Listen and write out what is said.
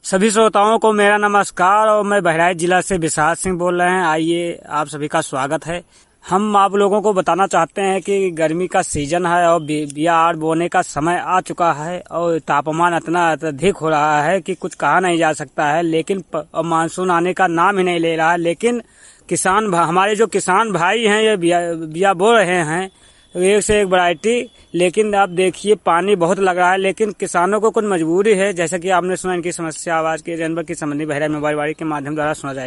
सभी श्रोताओं को मेरा नमस्कार और मैं बहराइच जिला से विशाल सिंह बोल रहे हैं। आइए आप सभी का स्वागत है। हम आप लोगों को बताना चाहते हैं कि गर्मी का सीजन है और बिया आड़ बोने का समय आ चुका है और तापमान इतना अधिक हो रहा है कि कुछ कहा नहीं जा सकता है। लेकिन मानसून आने का नाम ही नहीं ले रहा है। लेकिन हमारे जो किसान भाई हैं ये बिया बो रहे हैं एक से एक वैरायटी। लेकिन आप देखिए पानी बहुत लग रहा है, लेकिन किसानों को कुछ मजबूरी है। जैसा कि आपने सुना, इनकी समस्या आवाज के जानवर की संबंधी बहराइच मोबाइल वाणी के माध्यम द्वारा सुना जाएगा।